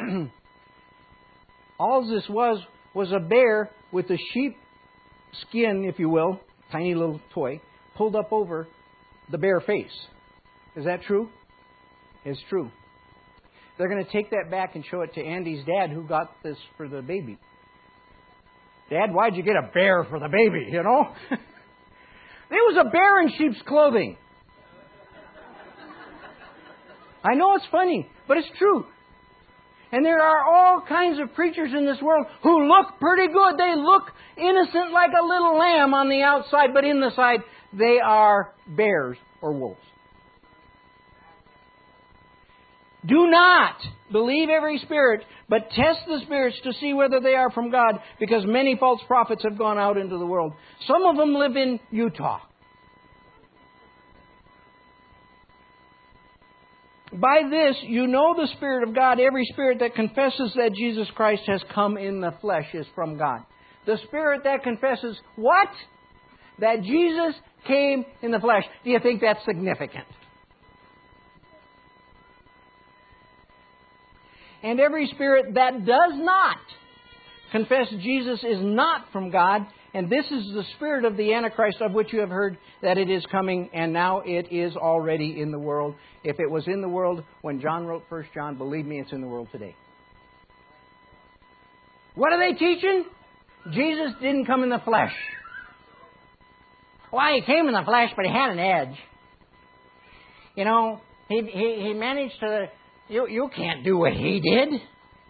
All this was a bear with a sheep skin, if you will, tiny little toy, pulled up over the bare face. Is that true? It's true. They're going to take that back and show it to Andy's dad, who got this for the baby. Dad, why'd you get a bear for the baby, you know? There was a bear in sheep's clothing. I know it's funny, but it's true. And there are all kinds of creatures in this world who look pretty good. They look innocent like a little lamb on the outside, but in the side, they are bears or wolves. Do not believe every spirit, but test the spirits to see whether they are from God, because many false prophets have gone out into the world. Some of them live in Utah. By this, you know the Spirit of God. Every spirit that confesses that Jesus Christ has come in the flesh is from God. The spirit that confesses what? That Jesus came in the flesh. Do you think that's significant? And every spirit that does not confess Jesus is not from God, and this is the spirit of the Antichrist, of which you have heard that it is coming, and now it is already in the world. If it was in the world when John wrote 1 John, believe me, it's in the world today. What are they teaching? Jesus didn't come in the flesh. Why, He came in the flesh, but He had an edge. You know, He managed to... You can't do what He did.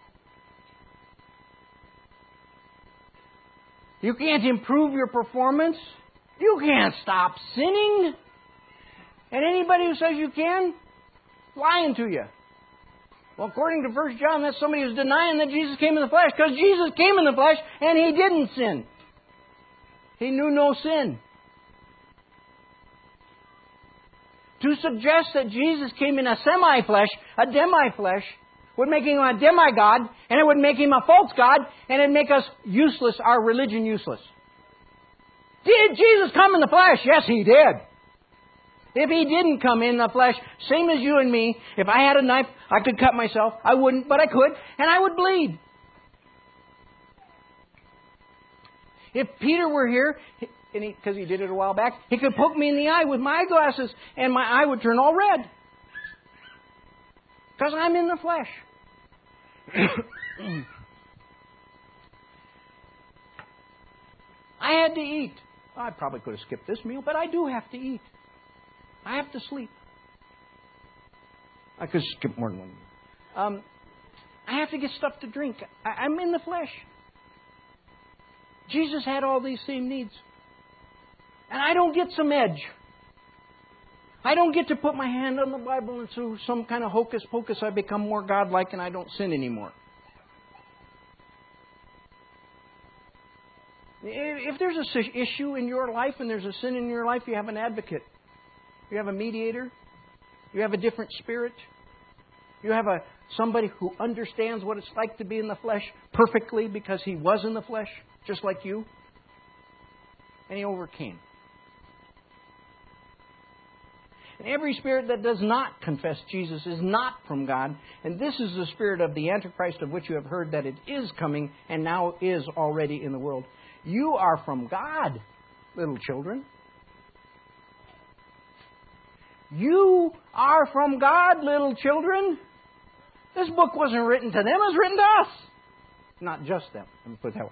You can't improve your performance. You can't stop sinning. And anybody who says you can, lying to you. Well, according to 1 John, that's somebody who's denying that Jesus came in the flesh. Because Jesus came in the flesh and He didn't sin. He knew no sin. To suggest that Jesus came in a semi-flesh, a demi-flesh, would make Him a demigod, and it would make Him a false god, and it'd make us useless, our religion useless. Did Jesus come in the flesh? Yes, He did. If He didn't come in the flesh, same as you and me, if I had a knife, I could cut myself. I wouldn't, but I could, and I would bleed. If Peter were here, because he did it a while back, he could poke me in the eye with my eyeglasses, and my eye would turn all red. Because I'm in the flesh. I had to eat. I probably could have skipped this meal, but I do have to eat. I have to sleep. I could skip more than one meal. I have to get stuff to drink. I'm in the flesh. Jesus had all these same needs. And I don't get some edge. I don't get to put my hand on the Bible and through some kind of hocus pocus I become more godlike and I don't sin anymore. If there's an issue in your life and there's a sin in your life, you have an advocate. You have a mediator. You have a different spirit. You have somebody who understands what it's like to be in the flesh perfectly because He was in the flesh, just like you. And He overcame. And every spirit that does not confess Jesus is not from God. And this is the spirit of the Antichrist, of which you have heard that it is coming and now is already in the world. You are from God, little children. You are from God, little children. This book wasn't written to them, it was written to us. Not just them. Let me put it that way.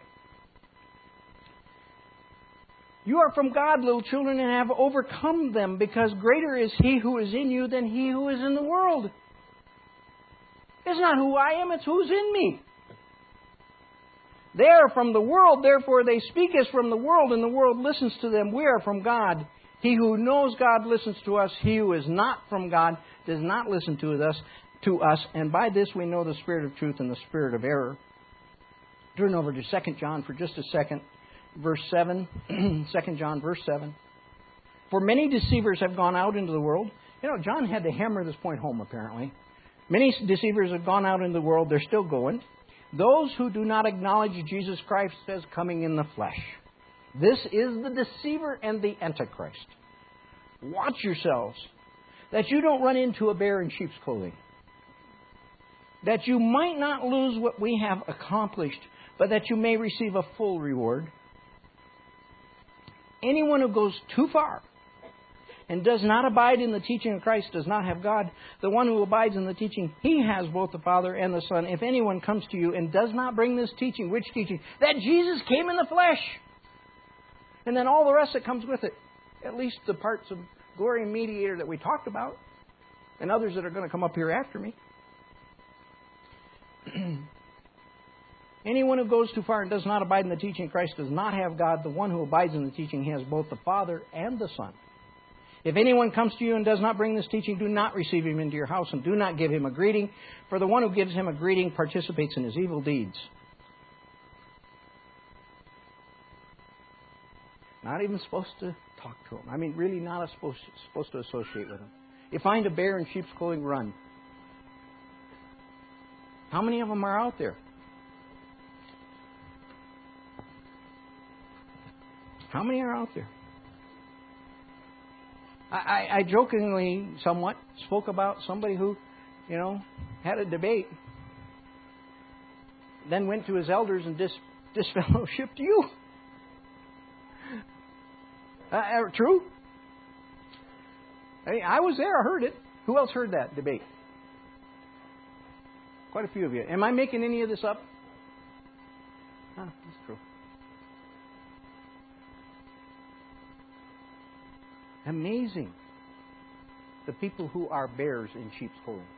You are from God, little children, and have overcome them, because greater is He who is in you than he who is in the world. It's not who I am, it's who's in me. They are from the world, therefore they speak as from the world, and the world listens to them. We are from God. He who knows God listens to us. He who is not from God does not listen to us. And by this we know the spirit of truth and the spirit of error. Turn over to 2 John for just a second. Verse 7, 2 John, verse 7. For many deceivers have gone out into the world. You know, John had to hammer this point home, apparently. Many deceivers have gone out into the world. They're still going. Those who do not acknowledge Jesus Christ as coming in the flesh. This is the deceiver and the Antichrist. Watch yourselves, that you don't run into a bear in sheep's clothing. That you might not lose what we have accomplished, but that you may receive a full reward. Anyone who goes too far and does not abide in the teaching of Christ does not have God. The one who abides in the teaching, he has both the Father and the Son. If anyone comes to you and does not bring this teaching, which teaching? That Jesus came in the flesh. And then all the rest that comes with it. At least the parts of glory and mediator that we talked about. And others that are going to come up here after me. Anyone who goes too far and does not abide in the teaching of Christ does not have God. The one who abides in the teaching has both the Father and the Son. If anyone comes to you and does not bring this teaching, do not receive him into your house and do not give him a greeting. For the one who gives him a greeting participates in his evil deeds. Not even supposed to talk to him. I mean, really not supposed to associate with him. You find a bear in sheep's clothing, run. How many of them are out there? How many are out there? I jokingly somewhat spoke about somebody who, had a debate, then went to his elders and disfellowshipped you. True? I was there. I heard it. Who else heard that debate? Quite a few of you. Am I making any of this up? That's true. Amazing. The people who are bears in sheep's clothing.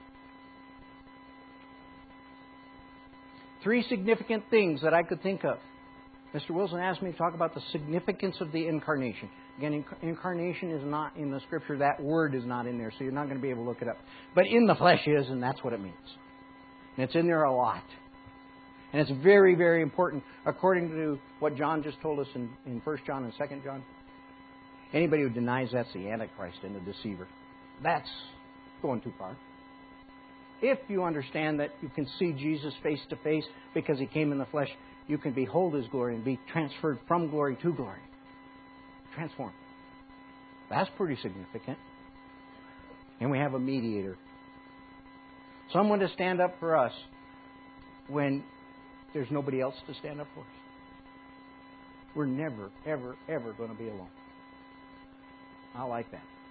3 significant things that I could think of. Mr. Wilson asked me to talk about the significance of the incarnation. Again, incarnation is not in the Scripture. That word is not in there, so you're not going to be able to look it up. But in the flesh is, and that's what it means. And it's in there a lot. And it's very, very important, according to what John just told us in 1 John and 2 John. Anybody who denies that's the Antichrist and the deceiver, that's going too far. If you understand that you can see Jesus face to face because He came in the flesh, you can behold His glory and be transferred from glory to glory. Transformed. That's pretty significant. And we have a mediator. Someone to stand up for us when there's nobody else to stand up for us. We're never, ever, ever going to be alone. I like that.